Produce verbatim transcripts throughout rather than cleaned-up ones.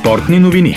Спортни новини.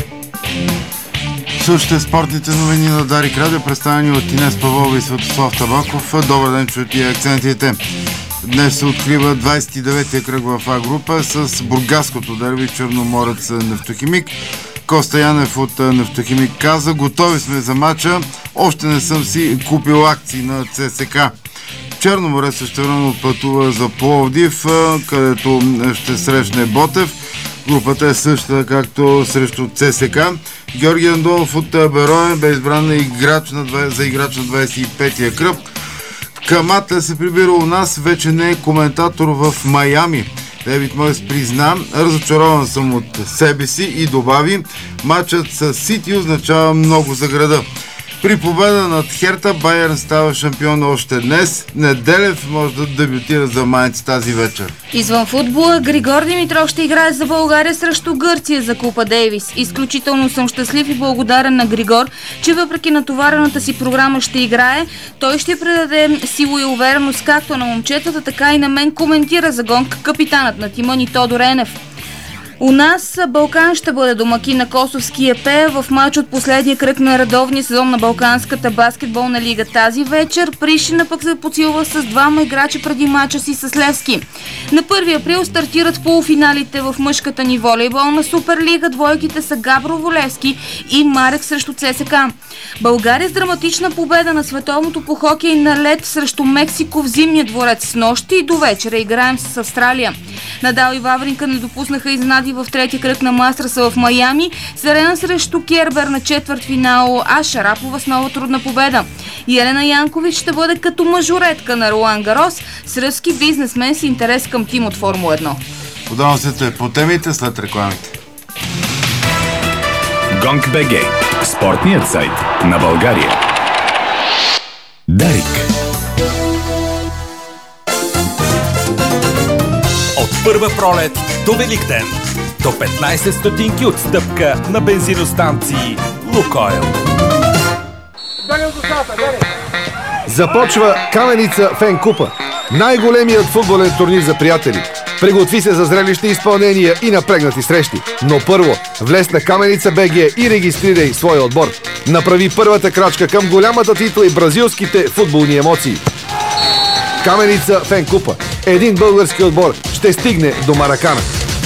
Слушайте спортните новини на Дарик Радио, представени от Инес Павлова и Светослав Табаков. Добър ден, чуйте акцентите. Днес се открива двадесет и деветия кръг в А група с бургаското дерби Черноморец Нефтохимик. Коста Янев от Нефтохимик каза: готови сме за мача, още не съм си купил акции на ЦСКА. Черноморец същевременно пътува за Пловдив, където ще срещне Ботев. Групата е същата, както срещу ЦСКА. Георги Андонов от Берое бе избран играч на, за играч на двадесет и петия кръг. Камата се прибира у нас, вече не е коментатор в Майами. Дейвид Мойс призна: разочарован съм от себе си, и добави: матчът с Сити означава много за града. При победа над Херта, Байерн става шампион още днес. Неделев може да дебютира за Майнц тази вечер. Извън футбола, Григор Димитров ще играе за България срещу Гърция за Купа Дейвис. Изключително съм щастлив и благодарен на Григор, че въпреки натоварената си програма ще играе. Той ще предаде сила и увереност както на момчетата, така и на мен, коментира за гонка капитанът на тима ни Тодор Енев. У нас Балкан ще бъде домакин на Косовския Епе в матч от последния кръг на редовния сезон на Балканската баскетболна лига. Тази вечер Пришина пък се подсилва с двама играчи преди матча си с Левски. На първи април стартират полуфиналите в мъжката ни волейболна Суперлига. Двойките са Габрово Левски и Марек срещу ЦСКА. България с драматична победа на световното по хокей на лед срещу Мексико в Зимния дворец с нощи, и до вечера играем с Австралия. Надал и Вавринка не допуснаха изненади в третия кръг на Мастерса в Майами. Серена срещу Кербер на четвърт финал, а Шарапова с нова трудна победа. Елена Янкович ще бъде като мажоретка на Ролан Гарос с ръски бизнесмен с интерес към тим от Формула едно. Подробностите по темите след рекламите. Гонг БГ. Спортният сайт на България. Дарик. От първа пролет до Великден до петнадесет стотинки отстъпка на бензиностанции Лукойл. Започва Каменица Фен Купа, най-големият футболен турнир за приятели. Приготви се за зрелищни изпълнения и напрегнати срещи. Но първо, влез на Каменица БГ и регистрирай своя отбор. Направи първата крачка към голямата титла и бразилските футболни емоции. Каменица Фен Купа. Един български отбор ще стигне до Маракана.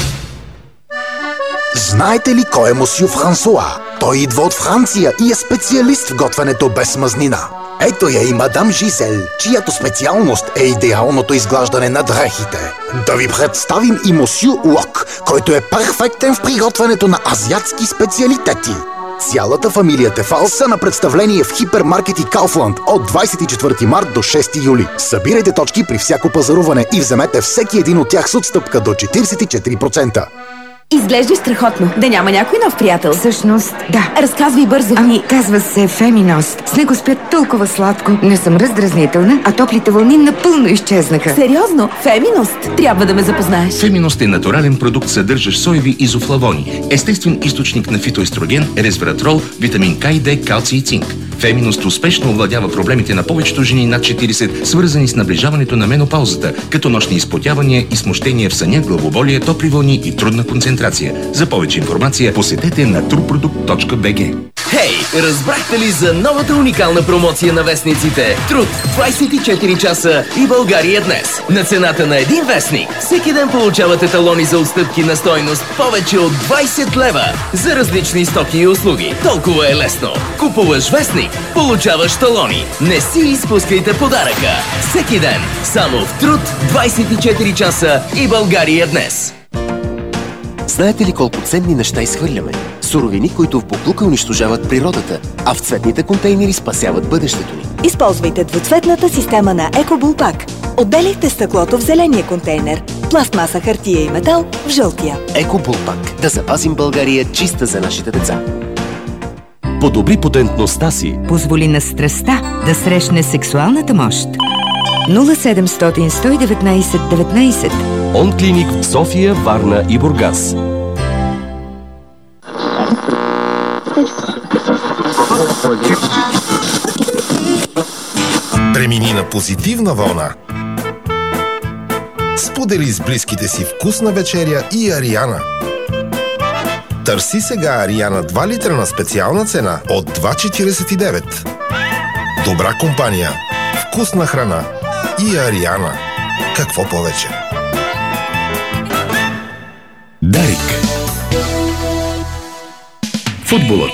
Знаете ли кой е мосю Франсуа? Той идва от Франция и е специалист в готвенето без мазнина. Ето я и мадам Жизел, чиято специалност е идеалното изглаждане на дрехите. Да ви представим и мосю Лок, който е перфектен в приготвянето на азиатски специалитети. Цялата фамилия Тефал са на представление в хипермаркет и Кауфланд от двадесет и четвърти март до шести юли. Събирайте точки при всяко пазаруване и вземете всеки един от тях с отстъпка до четиридесет и четири процента. Изглеждаш страхотно. Да няма някой нов приятел? Всъщност, да. Разказвай бързо. Ами, казва се Феминост. С него спят толкова сладко. Не съм раздразнителна, а топлите вълни напълно изчезнаха. Сериозно? Феминост? Трябва да ме запознаеш. Феминост е натурален продукт, съдържащ соеви изофлавони, естествен източник на фитоестроген, резвератрол, витамин К и Д, калций и цинк. Феминост успешно овладява проблемите на повечето жени над четиридесет, свързани с наближаването на менопаузата, като нощни изпотявания и смущения в съня, главоболие, топли вълни и трудна концентрация. За повече информация посетете на турпродукт точка би джи. Хей, разбрахте ли за новата уникална промоция на вестниците? Труд двадесет и четири часа и България днес. На цената на един вестник всеки ден получавате талони за отстъпки на стойност повече от двадесет лева за различни стоки и услуги. Толкова е лесно. Купуваш вестник, получаваш талони. Не си изпускайте подаръка. Всеки ден, само в Труд двадесет и четири часа и България днес. Знаете ли колко ценни неща изхвърляме? Суровини, които в боклука унищожават природата, а в цветните контейнери спасяват бъдещето ни. Използвайте двуцветната система на EcoBullPack. Отделяйте стъклото в зеления контейнер, пластмаса, хартия и метал в жълтия. EcoBullPack. Да запазим България чиста за нашите деца. Подобри потентността си. Позволи на страстта да срещне сексуалната мощ. нула седемстотин сто и деветнадесет деветнадесет. Онклиник в София, Варна и Бургас. Премини на позитивна вълна. Сподели с близките си вкусна вечеря и Ариана. Търси сега Ариана два литра на специална цена от два четиридесет и девет. Добра компания, вкусна храна и Ариана. Какво повече? Дарик. Футболът.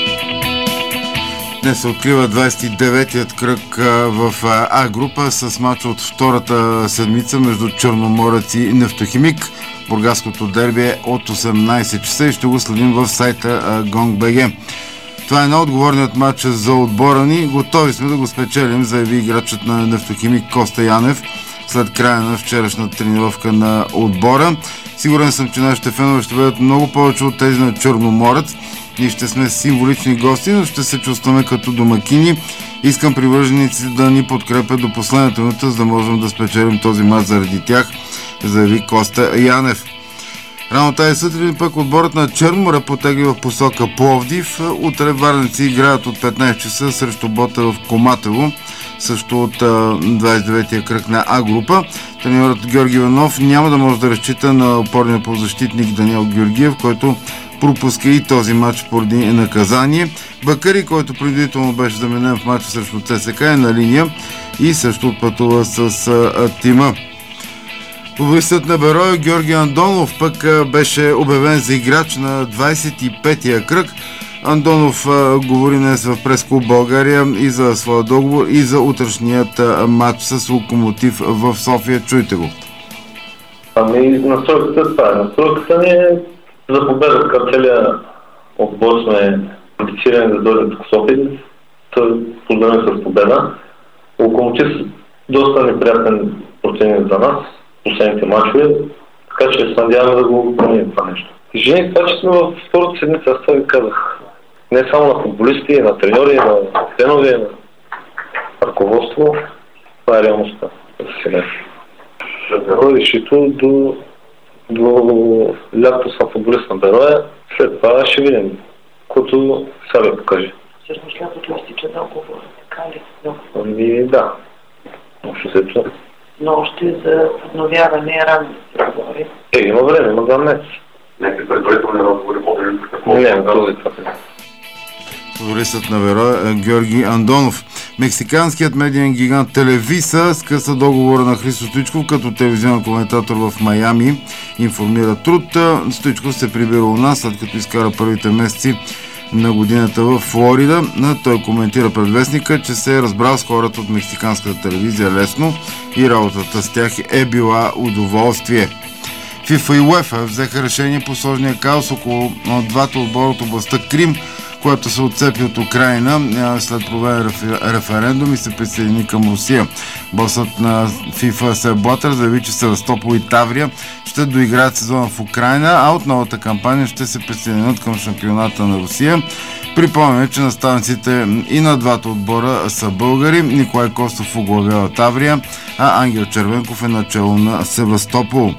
Днес се открива двадесет и деветият кръг в А група с мач от втората седмица между Черноморец и Нефтохимик. Бургаското дерби е от осемнадесет часа и ще го следим в сайта Гонг.бг. Това е най-отговорният матч за отбора ни. Готови сме да го спечелим, заяви играчът на Нефтохимик Коста Янев след края на вчерашната тренировка на отбора. Сигурен съм, че нашите фенове ще бъдат много повече от тези на Черноморец. Ние ще сме символични гости, но ще се чувстваме като домакини. Искам привържениците да ни подкрепят до последната минута, за да можем да спечелим този мач заради тях, заяви Коста Янев. Рано тази сутрин пък отборът на Черноморе потегли в посока Пловдив. Утре варненци играят от петнадесет часа срещу Бота в Коматево, също от двадесет и деветия кръг на А група. Треньорът Георги Иванов няма да може да разчита на опорния полузащитник Даниел Георгиев, който пропуска и този матч поради наказание. Бакари, който предварително беше заменен в матча срещу ЦСК, е на линия и също отпътува с а, тима. Футболистът на Бероя Георги Андонов пък беше обявен за играч на двадесет и петия кръг. Андонов а, говори днес в прес-клуб България и за своя договор и за утрешният а, матч с Локомотив в София. Чуйте го. Ами настройката това е. Настройката ни е за победа. Така целия отбор сме квалифицирани да дойдем тук в София. Поздравим с победа. Локомотив доста неприятен противник за нас последните мачове, така че се надяваме да го променим това нещо. Жени това, че сме в втората седмица, аз това ви казах. Не само на футболисти, на треньори, на фенове, на ръководство. Това е реалността за сега. Решито до, до лято съм футболист на Бероя, след това ще видим, което сега ви покаже. Всъщност лятото изтича договор, така ли? Ами да, общо се това. Но още за подновяване е рано да се говори. Е, има време, има два месеца. Някакви предварителни разговори по-дълги какво? Не, не, този това. Футболистът на Бероя Георги Андонов. Мексиканският медиен гигант Телевиса скъса договора на Христо Стоичков като телевизионен коментатор в Майами, информира Труд. Стоичков се прибира у нас, след като изкара първите месеци на годината в Флорида. Той коментира пред вестника, че се е разбрал с хората от мексиканската телевизия лесно и работата с тях е била удоволствие. ФИФА и УЕФА взеха решение по сложния хаос около двата отбора от областта Крим, което се отцепи от Украина след проведен референдум и се присъедини към Русия. Босът на ФИФА Сеп Блатър заяви, че Севастопол и Таврия ще доиграят сезона в Украина, а от новата кампания ще се присъединят към шампионата на Русия. Припомняме, че наставниците и на двата отбора са българи. Николай Костов оглавява Таврия, а Ангел Червенков е начало на Севастопол.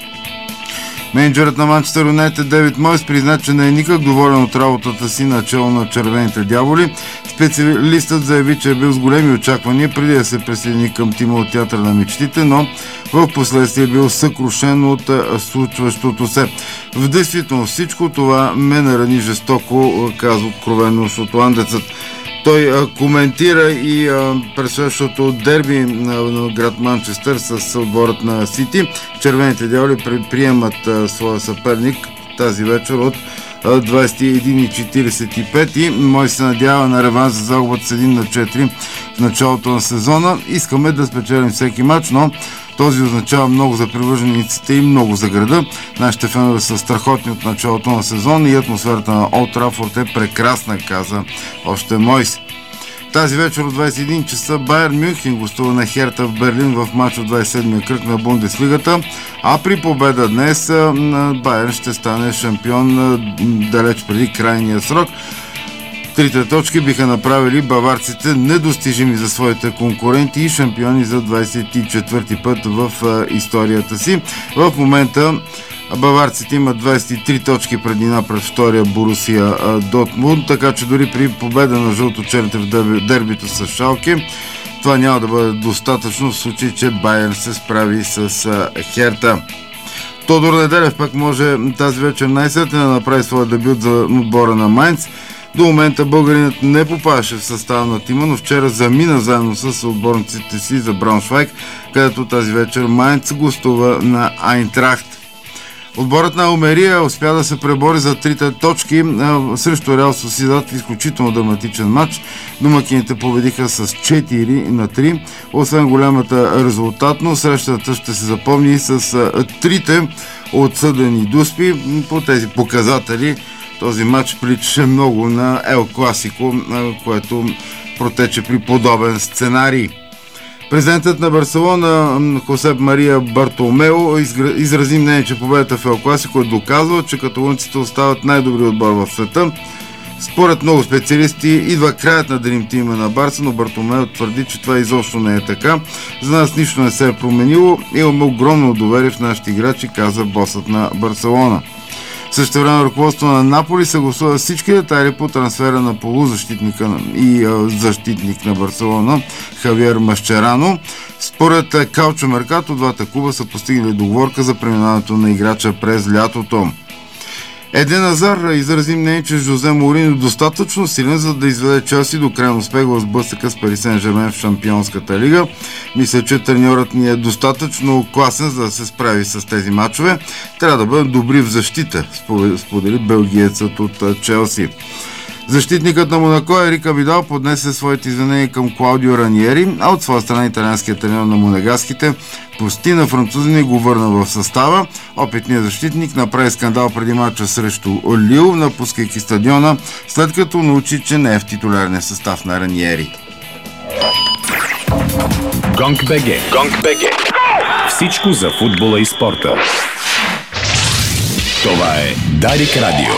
Менеджерът на Манчестър Юнайтед Дейвид Мойс призна, че не е никак доволен от работата си начало на червените дяволи. Специалистът заяви, че е бил с големи очаквания преди да се присъедини към тима от Театър на мечтите, но в последствие е бил съкрушен от случващото се. В действителност всичко това ме нарани жестоко, казва откровено шотландецът. Той а, коментира и предстоящото дерби на, на град Манчестър с отборът на Сити. Червените дяволи приемат а, своя съперник тази вечер от а, двадесет и един и четиридесет и пет и Мой се надява на реванс за загубата с един на четири в началото на сезона. Искаме да спечелим всеки матч, но този означава много за привържениците и много за града. Нашите фенове са страхотни от началото на сезона и атмосферата на Олд Трафорд е прекрасна, каза още Мойс. Тази вечер от двадесет и един часа Байерн Мюнхен гостува на Херта в Берлин в матч от двадесет и седмия кръг на Бундеслигата, а при победа днес Байерн ще стане шампион далеч преди крайния срок. Трите точки биха направили баварците недостижими за своите конкуренти и шампиони за двадесет и четвърти път в историята си. В момента баварците имат двадесет и три точки преднина пред втория Борусия Дортмунд, така че дори при победа на жълто-черните в дербито с Шалке, това няма да бъде достатъчно в случай, че Байерн се справи с Херта. Тодор Неделев пък може тази вечер най-сетне да направи своя дебют за отбора на Майнц. До момента българинът не попадаше в състава на тима, но вчера замина заедно с отборниците си за Брауншвайг, където тази вечер Майнц гостува на Айнтрахт. Отборът на Алмерия успя да се пребори за трите точки а, срещу Реал Сосидад в изключително драматичен матч. Домакините победиха с четири на три. Освен голямата резултатност, срещата ще се запомни и с а, трите отсъдени дуспи. По тези показатели този матч приличаше много на Ел Класико, а, което протече при подобен сценарий. Президентът на Барселона Хосеп Мария Бартоломео изрази мнение, че победата в Ел Класико е доказва, че каталунците остават най-добри отбор в света. Според много специалисти идва краят на Dream Team на Барса, но Бартоломео твърди, че това изобщо не е така. За нас нищо не се е променило. Имаме огромно доверие в нашите играчи, каза босът на Барселона. Също време ръководство на Наполи съгласува всички детайли по трансфера на полузащитника и а, защитник на Барселона Хавиер Масчерано. Според Каучо Меркато, двата клуба са постигнали договорка за преминаването на играча през лятото. Еден Азар изрази мнение, че Жозе Морино е достатъчно силен, за да изведе Челси до крайен успех в сблъсъка с Пари Сен-Жермен в Шампионската лига. Мисля, че треньорът ни е достатъчно класен, за да се справи с тези мачове. Трябва да бъдем добри в защита, сподели белгиецът от Челси. Защитникът на Монако Ерик Абидал поднесе своите извинения към Клаудио Раниери, а от своя страна италианският треньор на монегаските прости на французина и го върна в състава. Опитният защитник направи скандал преди мача срещу Лил, напускайки стадиона, след като научи, че не е в титулярния състав на Раниери. Гонг БГ. Гонг БГ. Всичко за футбола и спорта. Това е Дарик Радио.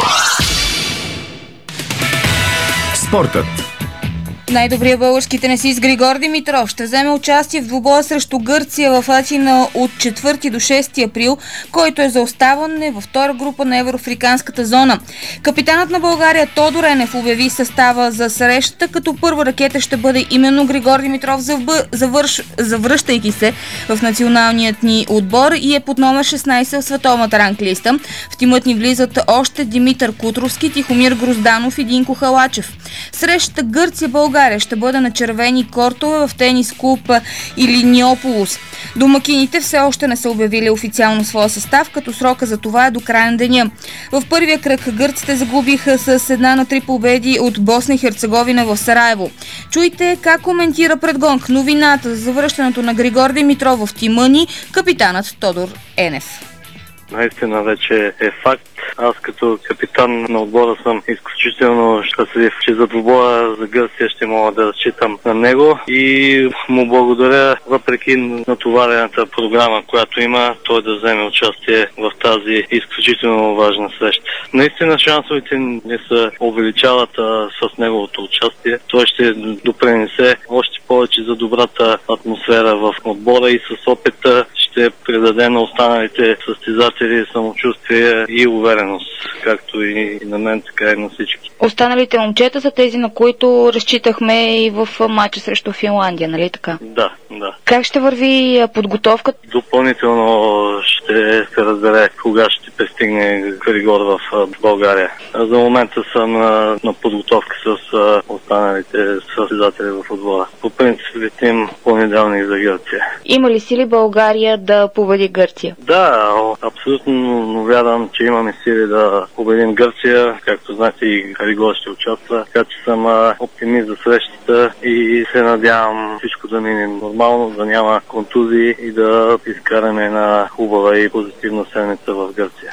Спортът. Най-добрият български тенисист Григор Димитров ще вземе участие в двубоя срещу Гърция в Атина от четвърти до шести април, който е за оставане във втора група на евроафриканската зона. Капитанът на България Тодор Енев обяви състава за срещата, като първа ракета ще бъде именно Григор Димитров, завърш... завръщайки се в националният ни отбор и е под номер шестнайсет в световната ранглиста. В тимът ни влизат още Димитър Кутровски, Тихомир Грозданов и Динко Халачев. Срещата Гърция-България ще бъде на червени кортове в тенис клуб Илиниополис. Домакините все още не са обявили официално своя състав, като срока за това е до края на деня. В първия кръг гърците загубиха с една на три победи от Босна и Херцеговина в Сараево. Чуйте как коментира пред Гонг новината за завръщането на Григор Димитров в тима ни капитанът Тодор Енев. Наистина вече е факт. Аз като капитан на отбора съм изключително щастлив, че за двубоя за Гърция ще мога да разчитам на него и му благодаря, въпреки натоварената програма, която има, той да вземе участие в тази изключително важна среща. Наистина шансовете не се увеличават а, с неговото участие. Той ще допринесе още повече за добрата атмосфера в отбора и с опита ще предаде на останалите състезатели самочувствие и увереност, както и на мен, така и на всички. Останалите момчета са тези, на които разчитахме и в матча срещу Финландия, нали така? Да, да. Как ще върви подготовката? Допълнително ще се разбере кога ще пристигне Григор в България. За момента съм на, на подготовка с останалите състезатели в отбора. По принцип летим понеделник за Гърция. Има ли сили България да победи Гърция? Да, абсолютно вярвам, че имаме сили да победим Гърция. Както знаете, и Григор ще участва. Така че съм оптимист за срещата и се надявам всичко да мине нормално, да няма контузии и да изкараме една хубава и позитивна седмица в Гърция.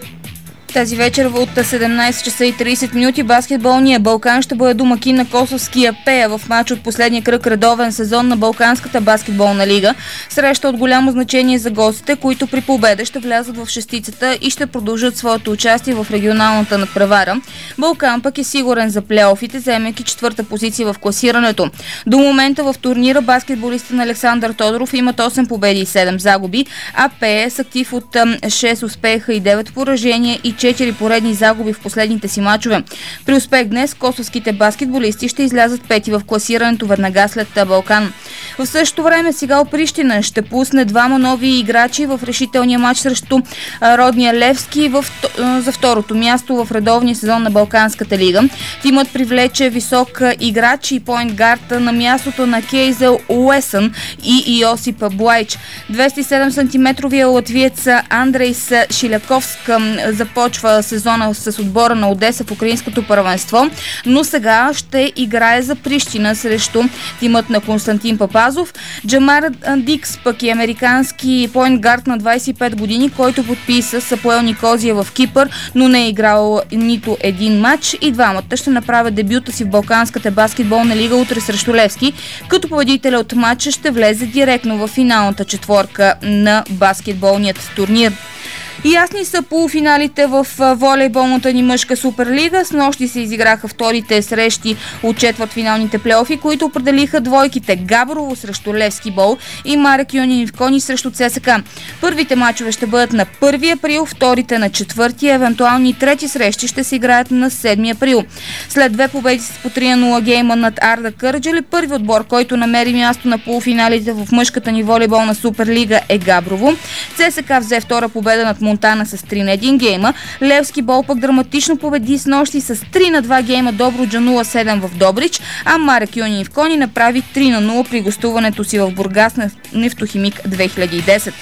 Тази вечер от седемнайсет часа и трийсет минути баскетболният Балкан ще бъде домакин на косовския Пея в матч от последния кръг редовен сезон на Балканската баскетболна лига. Среща от голямо значение за гостите, които при победа ще влязат в шестицата и ще продължат своето участие в регионалната надпревара. Балкан пък е сигурен за плейофите, заемайки четвърта позиция в класирането. До момента в турнира баскетболистите на Александър Тодоров имат осем победи и седем загуби, а Пея с актив от шест успеха и девет поражения и четири поредни загуби в последните си мачове. При успех днес косовските баскетболисти ще излязат пети в класирането веднага след Балкан. В същото време Сигал Прищина ще пусне двама нови играчи в решителния матч срещу родния Левски в, за второто място в редовния сезон на Балканската лига. Тимът привлече висок играч и поинтгард на мястото на Кейзел Уесън и Йосип Блайч. двеста и седем сантиметровия латвиец Андрейс Шиляковск започва сезона с отбора на Одеса в украинското първенство, но сега ще играе за Прищина срещу тимът на Константин Папазов. Джамар Дикс пък е американски поинтгард на двайсет и пет години, който подписа с Апоел Никозия в Кипър, но не е играл нито един матч и двамата ще направят дебюта си в Балканската баскетболна лига утре срещу Левски, като победителя от матча ще влезе директно в финалната четворка на баскетболният турнир. Ясни са полуфиналите в волейболната ни мъжка суперлига. Снощи се изиграха вторите срещи от четвъртфиналните плейофи, които определиха двойките Габрово срещу Левски Бол и Марек Юнинивкони срещу ЦСКА. Първите мачове ще бъдат на първи април, вторите на четвърти, евентуални трети срещи ще се играят на седми април. След две победи с по три на нула гейма над Арда Кърджали, първи отбор, който намери място на полуфиналите в мъжката ни волейболна суперлига е Габрово. ЦСКА взе втора победа над Монтана с три на един гейма. Левски Бол пък драматично победи с нощи с три на два гейма Добруджа нула на седем в Добрич, а Марек Юнинивкони направи три на нула при гостуването си в Бургас на Нефтохимик две хиляди и десет.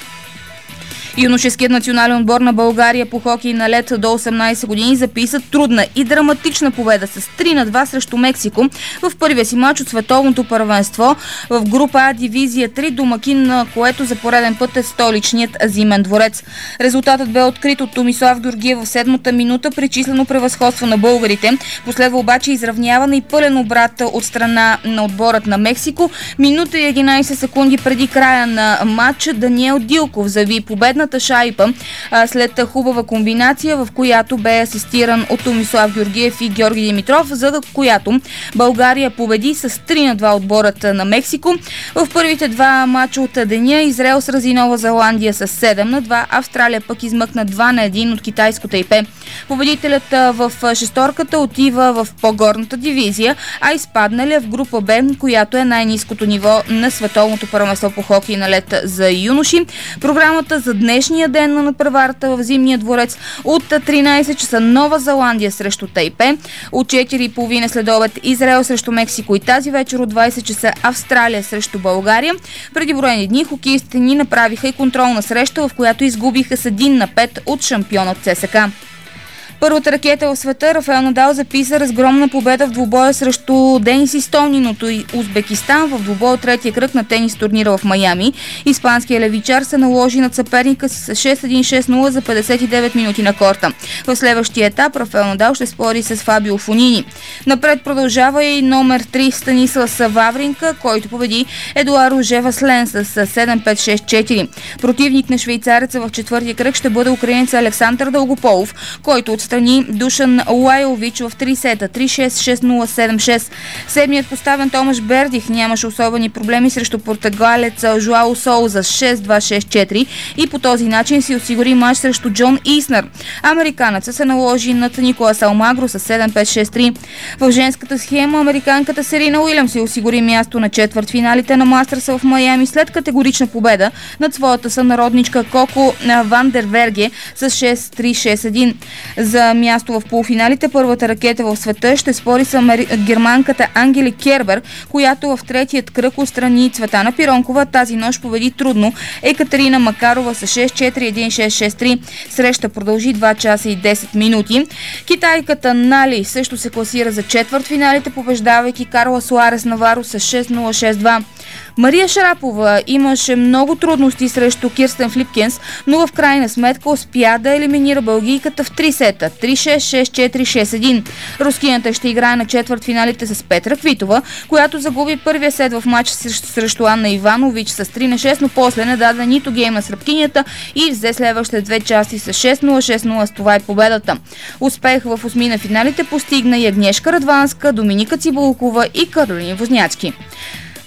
Юношеският национален отбор на България по хокей на лед до осемнайсет години записа трудна и драматична победа с три на два срещу Мексико в първия си мач от световното първенство в група А дивизия три, домакин на което за пореден път е столичният Зимен дворец. Резултатът бе открит от Томислав Георгиев в седмата минута при числено превъзходство на българите. Последва обаче изравняване и пълен обрат от страна на отборът на Мексико. Минута и единайсет секунди преди края на матча Даниел Дилков зави победна шайба а, след хубава комбинация, в която бе асистиран от Томислав Георгиев и Георги Димитров, за която България победи с три на два отборът на Мексико. В първите два мача от деня Израел срази Нова Зеландия с седем на два, Австралия пък измъкна два на един от китайско Тайпе. Победителят в шесторката отива в по-горната дивизия, а изпадналия в група Б, която е най-ниското ниво на световното първенство по хокей на лед за юноши. Програмата за днешния ден на надпреварата в Зимния дворец от тринайсет часа Нова Зеландия срещу Тайпе, от четири и половина следобед Израел срещу Мексико и тази вечер от двайсет часа Австралия срещу България. Преди броени дни хокеистите ни направиха и контролна среща, в която изгубиха с един на пет от шампионът ЦСКА. Първата ракета в света Рафаел Надал записа разгромна победа в двубоя срещу Денис Истомин от Узбекистан в двубоя от третия кръг на тенис турнира в Майами. Испанският левичар се наложи над съперника си с шест един шест нула за петдесет и девет минути на корта. В следващия етап Рафаел Надал ще спори с Фабио Фонини. Напред продължава и номер три Станислав Вавринка, който победи Едуардо Жеваслен с седем пет шест четири. Противник на швейцареца в четвъртия кръг ще бъде украинец Александър Дългополов, който от страни Душан Лайлович в три сета три шест шест нула седем шест. Седмият поставен Томаш Бердих нямаше особени проблеми срещу португалец Жуао Соуза с шест два шест четири и по този начин си осигури мач срещу Джон Иснер. Американецът се наложи над Николас Алмагро с седем пет шест три. В женската схема американката Серина Уилямс си осигури място на четвъртфиналите на Мастърса в Майами след категорична победа над своята сънародничка Коко Вандерверге с шест три шест един. За място в полуфиналите първата ракета в света ще спори с амери... германката Ангели Кербер, която в третият кръг отстрани Цветана Пиронкова. Тази нощ победи трудно Екатерина Макарова с шест четири един шест шест три. Среща продължи два часа и десет минути. Китайката Нали също се класира за четвъртфиналите, побеждавайки Карла Суарес Наваро с шест нула шест два. Мария Шарапова имаше много трудности срещу Кирстен Флипкенс, но в крайна сметка успя да елиминира бългийката в три сета три шест шест четири шест един. Рускината ще играе на четвъртфиналите с Петра Квитова, която загуби първия сет в матч срещу Анна Иванович с три на шест, но после не даде нито гейм на сръбкинята и взе следващите две части с шест нула шест нула. С това е победата. Успех в осми на финалите постигна и Агнешка Радванска, Доминика Цибулкова и Каролина Возняцки.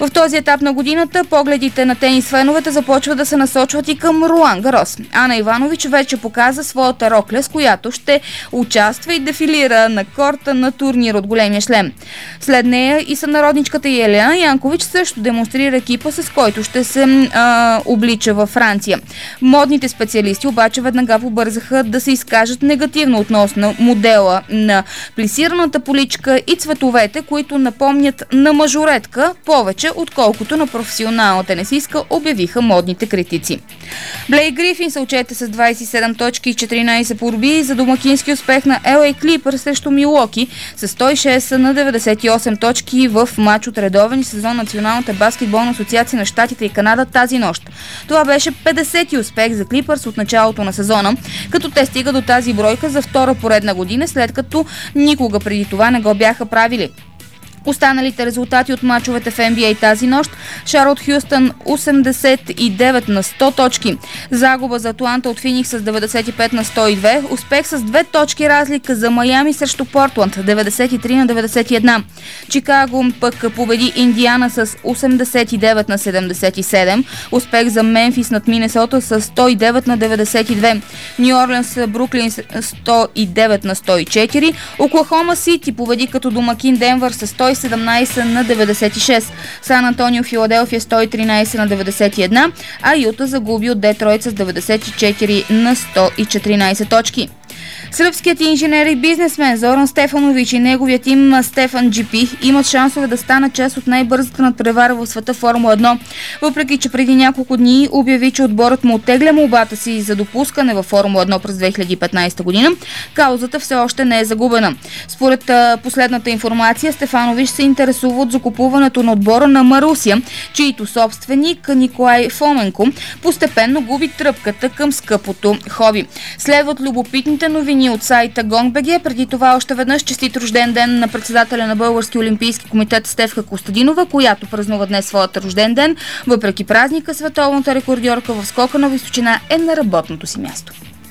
В този етап на годината погледите на тенис феновете започват да се насочват и към Ролан Гарос. Ана Иванович вече показа своята рокля, с която ще участва и дефилира на корта на турнир от големия шлем. След нея и сънародничката Елена Янкович също демонстрира екипа, с който ще се а, облича във Франция. Модните специалисти обаче веднага побързаха да се изкажат негативно относно модела на плисираната поличка и цветовете, които напомнят на мажоретка повече, отколкото на професионална тенисистка, обявиха модните критици. Блейк Грифин се отчете с двадесет и седем точки и четиринадесет борби за домакински успех на Ел Ей Clippers срещу Милуоки с сто и шест на деветдесет и осем точки в матч от редовен сезон Националната баскетболна асоциация на Щатите и Канада тази нощ. Това беше петдесети успех за Clippers от началото на сезона, като те стига до тази бройка за втора поредна година, след като никога преди това не го бяха правили. Останалите резултати от мачовете в Ен Би Ей тази нощ: Шарлот Хюстън осемдесет и девет на сто точки, загуба за Атланта от Феникс с деветдесет и пет на сто и две, успех с две точки разлика за Майами срещу Портланд деветдесет и три на деветдесет и едно. Чикаго пък победи Индиана с осемдесет и девет на седемдесет и седем, успех за Мемфис над Минесота с сто и девет на деветдесет и две. Ню Орлеанс Бруклин сто и девет на сто и четири, Оклахома Сити победи като домакин Денвър с сто и седемнадесет на деветдесет и шест, Сан Антонио Филаделфия сто и тринадесет на деветдесет и едно, а Юта загуби от Детройт с деветдесет и четири на сто и четиринадесет точки. Сръбският инженер и бизнесмен Зоран Стефанович и неговият тим Стефан Джи Пи имат шансове да станат част от най-бързата надпревара в света Формула едно, въпреки че преди няколко дни обяви, че отборът му оттегля молбата си за допускане във Формула едно през две хиляди и петнадесета година. Каузата все още не е загубена. Според последната информация, Стефанович се интересува от закупуването на отбора на Марусия, чието собственик Николай Фоменко постепенно губи тръпката към скъпото хоби. Следват любопитните новини от сайта Гонг.бг. Преди това още веднъж честит рожден ден на председателя на Български олимпийски комитет Стефка Костадинова, която празнува днес своят рожден ден. Въпреки празника, световната рекордьорка в скока на височина е на работното си място.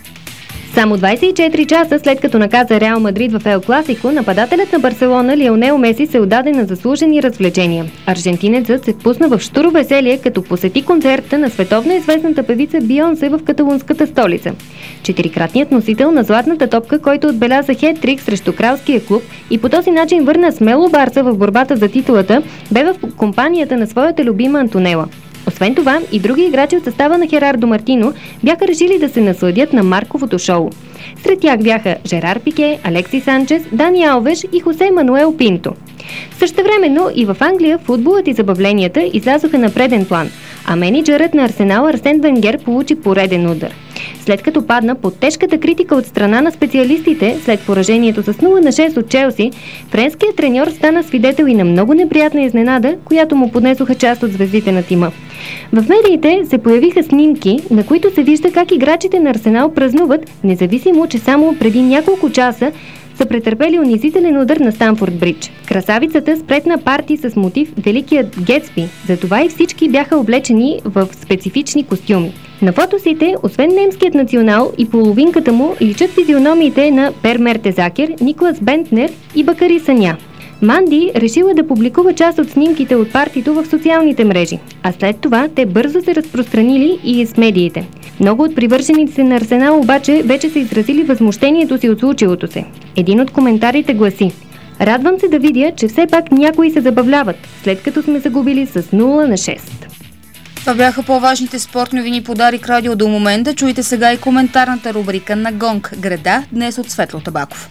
Само двадесет и четири часа след като наказа Реал Мадрид в Ел Класико, нападателят на Барселона Лионел Меси се отдаде на заслужени развлечения. Аржентинецът се впусна в щуро веселие, като посети концерта на световно известната певица Бийонсе в каталунската столица. Четирикратният носител на златната топка, който отбеляза хет-трик срещу кралския клуб и по този начин върна смело Барса в борбата за титулата, бе в компанията на своята любима Антонела. Освен това, и други играчи от състава на Херардо Мартино бяха решили да се насладят на Марковото шоу. Сред тях бяха Жерар Пике, Алекси Санчес, Дани Алвеш и Хосе Мануел Пинто. Същевременно и в Англия футболът и забавленията излязоха на преден план, а мениджърът на Арсенал Арсен Венгер получи пореден удар. След като падна под тежката критика от страна на специалистите след поражението с нула на шест от Челси, френският треньор стана свидетел и на много неприятна изненада, която му поднесоха част от звездите на тима. В медиите се появиха снимки, на които се вижда как играчите на Арсенал празнуват, независимо, че само преди няколко часа са претърпели унизителен удар на Станфорд Бридж. Красавицата спретна парти с мотив Великият Гетсби, затова и всички бяха облечени в специфични костюми. На фотосите, освен немският национал и половинката му, личат физиономиите на Пер Мертезакер, Никлас Бентнер и Бакари Саня. Манди решила да публикува част от снимките от партито в социалните мрежи, а след това те бързо се разпространили и с медиите. Много от привържениците на Арсенал обаче вече са изразили възмущението си от случилото се. Един от коментарите гласи: "Радвам се да видя, че все пак някои се забавляват, след като сме загубили с нула на шест." Това бяха по-важните спортни новини по Дарик Радио до момента. Чуйте сега и коментарната рубрика на Гонг. Греда, днес от Светло Табаков.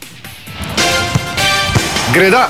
Греда!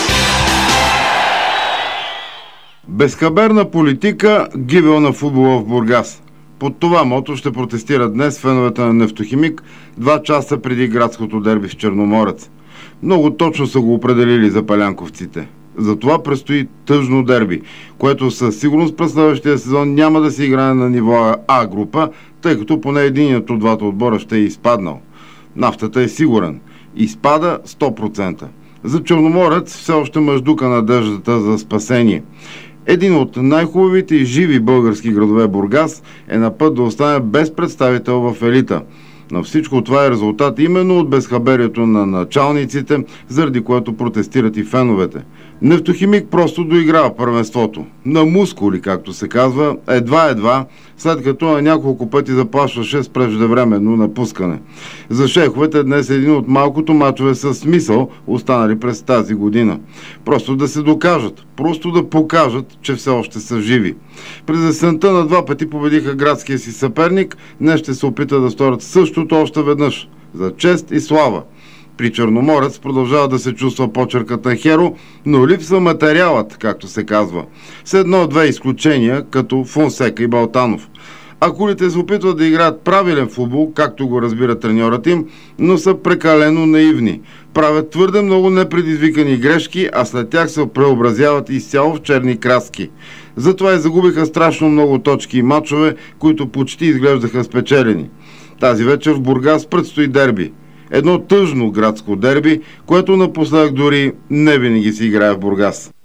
Безхаберна политика, гибел на футбола в Бургас. Под това мото ще протестират днес феновете на Нефтохимик, два часа преди градското дерби в Черноморец. Много точно са го определили за палянковците. Затова предстои тъжно дерби, което със сигурност през следващия сезон няма да се играе на ниво А група, тъй като поне единият от двата отбора ще е изпаднал. Нафтата е сигурен. Изпада сто процента. За Черноморец все още мъждука надеждата за спасение. Един от най-хубавите и живи български градове, Бургас, е на път да остане без представител в елита. Но всичко това е резултат именно от безхаберието на началниците, заради което протестират и феновете. Нефтохимик просто доиграва първенството. На мускули, както се казва, едва-едва, след като на няколко пъти заплашваше с преждевременно напускане. За шейховете днес е един от малкото мачове със смисъл, останали през тази година. Просто да се докажат, просто да покажат, че все още са живи. През есента на два пъти победиха градския си съперник, днес ще се опита да сторят същото още веднъж. За чест и слава. При Черноморец продължава да се чувства почеркът на Херо, но липсва материалът, както се казва. С едно-две изключения, като Фонсека и Балтанов. А кулите се опитват да играят правилен футбол, както го разбира треньорът им, но са прекалено наивни. Правят твърде много непредизвикани грешки, а след тях се преобразяват изцяло в черни краски. Затова и загубиха страшно много точки и мачове, които почти изглеждаха спечелени. Тази вечер в Бургас предстои дерби. Едно тъжно градско дерби, което напоследък дори не винаги се играе в Бургас.